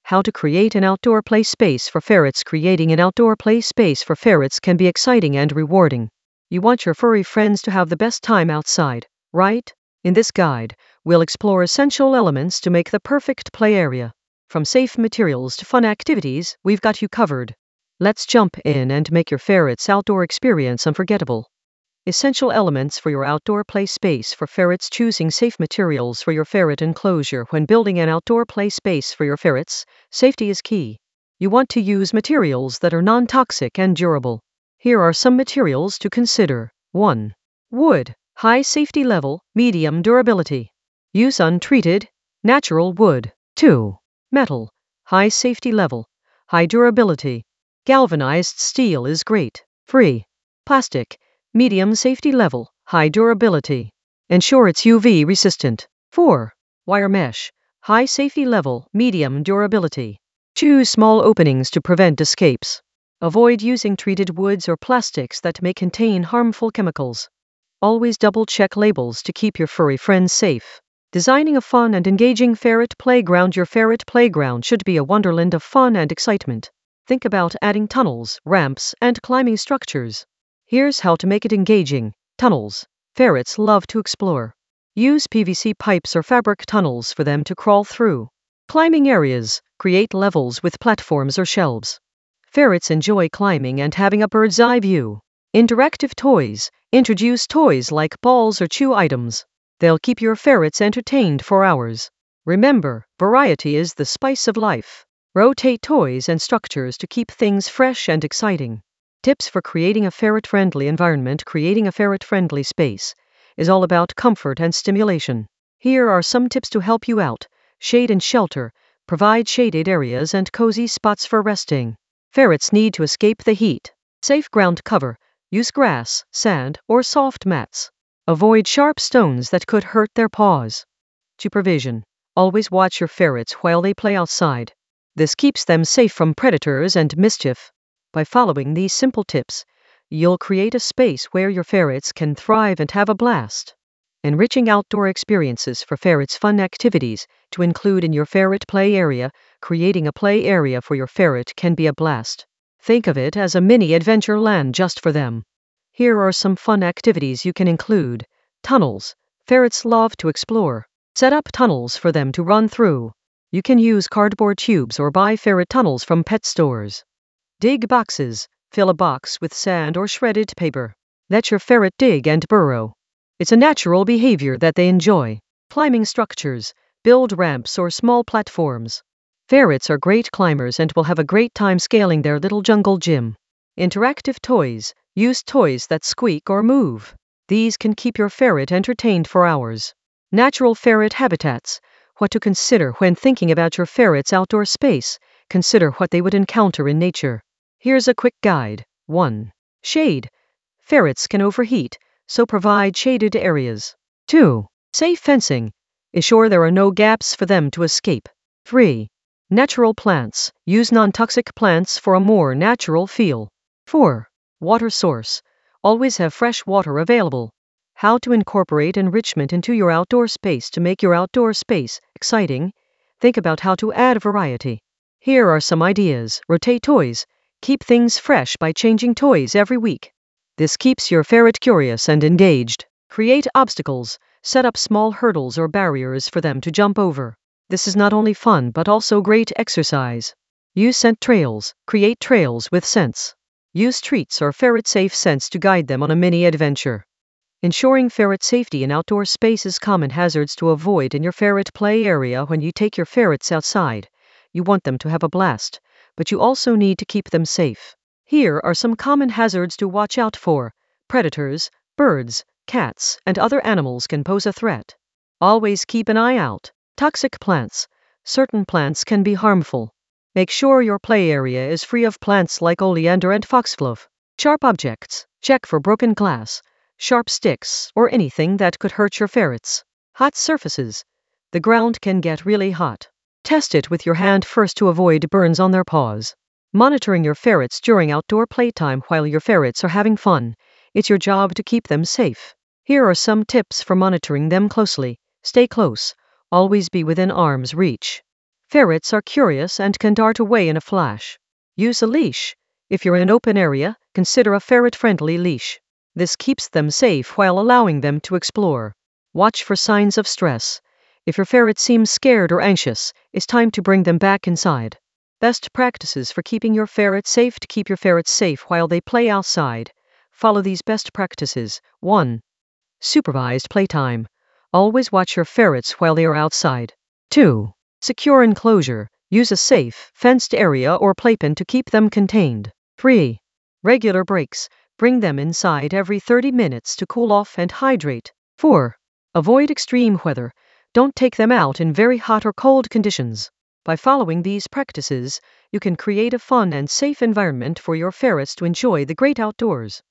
How to create an outdoor play space for ferrets. Creating an outdoor play space for ferrets can be exciting and rewarding. You want your furry friends to have the best time outside, right? In this guide, we'll explore essential elements to make the perfect play area. From safe materials to fun activities, we've got you covered. Let's jump in and make your ferret's outdoor experience unforgettable. Essential elements for your outdoor play space for ferrets. Choosing safe materials for your ferret enclosure. When building an outdoor play space for your ferrets, safety is key. You want to use materials that are non-toxic and durable. Here are some materials to consider. 1. Wood. High safety level, medium durability. Use untreated, natural wood. 2. Metal. High safety level, high durability. Galvanized steel is great. 3. Plastic. Medium safety level, high durability. Ensure it's UV resistant. 4. Wire mesh. High safety level, medium durability. Choose small openings to prevent escapes. Avoid using treated woods or plastics that may contain harmful chemicals. Always double-check labels to keep your furry friends safe. Designing a fun and engaging ferret playground. Your ferret playground should be a wonderland of fun and excitement. Think about adding tunnels, ramps, and climbing structures. Here's how to make it engaging. Tunnels. Ferrets love to explore. Use PVC pipes or fabric tunnels for them to crawl through. Climbing areas. Create levels with platforms or shelves. Ferrets enjoy climbing and having a bird's eye view. Interactive toys. Introduce toys like balls or chew items. They'll keep your ferrets entertained for hours. Remember, variety is the spice of life. Rotate toys and structures to keep things fresh and exciting. Tips for creating a ferret-friendly environment. Creating a ferret-friendly space is all about comfort and stimulation. Here are some tips to help you out. Shade and shelter. Provide shaded areas and cozy spots for resting. Ferrets need to escape the heat. Safe ground cover. Use grass, sand, or soft mats. Avoid sharp stones that could hurt their paws. Supervision. Always watch your ferrets while they play outside. This keeps them safe from predators and mischief. By following these simple tips, you'll create a space where your ferrets can thrive and have a blast. Enriching outdoor experiences for ferrets. Fun activities to include in your ferret play area. Creating a play area for your ferret can be a blast. Think of it as a mini adventure land just for them. Here are some fun activities you can include. Tunnels. Ferrets love to explore. Set up tunnels for them to run through. You can use cardboard tubes or buy ferret tunnels from pet stores. Dig boxes. Fill a box with sand or shredded paper. Let your ferret dig and burrow. It's a natural behavior that they enjoy. Climbing structures. Build ramps or small platforms. Ferrets are great climbers and will have a great time scaling their little jungle gym. Interactive toys. Use toys that squeak or move. These can keep your ferret entertained for hours. Natural ferret habitats. What to consider when thinking about your ferret's outdoor space. Consider what they would encounter in nature. Here's a quick guide. 1. Shade. Ferrets can overheat, so provide shaded areas. 2. Safe fencing. Ensure there are no gaps for them to escape. 3. Natural plants. Use non-toxic plants for a more natural feel. 4. Water source. Always have fresh water available. How to incorporate enrichment into your outdoor space to make your outdoor space exciting. Think about how to add variety. Here are some ideas. Rotate toys. Keep things fresh by changing toys every week. This keeps your ferret curious and engaged. Create obstacles. Set up small hurdles or barriers for them to jump over. This is not only fun but also great exercise. Use scent trails. Create trails with scents. Use treats or ferret-safe scents to guide them on a mini adventure. Ensuring ferret safety in outdoor spaces. Common hazards to avoid in your ferret play area. When you take your ferrets outside, you want them to have a blast, but you also need to keep them safe. Here are some common hazards to watch out for. Predators, birds, cats, and other animals can pose a threat. Always keep an eye out. Toxic plants. Certain plants can be harmful. Make sure your play area is free of plants like oleander and foxglove. Sharp objects. Check for broken glass, sharp sticks, or anything that could hurt your ferrets. Hot surfaces. The ground can get really hot. Test it with your hand first to avoid burns on their paws. Monitoring your ferrets during outdoor playtime. While your ferrets are having fun, it's your job to keep them safe. Here are some tips for monitoring them closely. Stay close. Always be within arm's reach. Ferrets are curious and can dart away in a flash. Use a leash. If you're in an open area, consider a ferret-friendly leash. This keeps them safe while allowing them to explore. Watch for signs of stress. If your ferret seems scared or anxious, it's time to bring them back inside. Best practices for keeping your ferret safe. To keep your ferrets safe while they play outside, follow these best practices. 1. Supervised playtime. Always watch your ferrets while they are outside. 2. Secure enclosure. Use a safe, fenced area or playpen to keep them contained. 3. Regular breaks. Bring them inside every 30 minutes to cool off and hydrate. 4. Avoid extreme weather. Don't take them out in very hot or cold conditions. By following these practices, you can create a fun and safe environment for your ferrets to enjoy the great outdoors.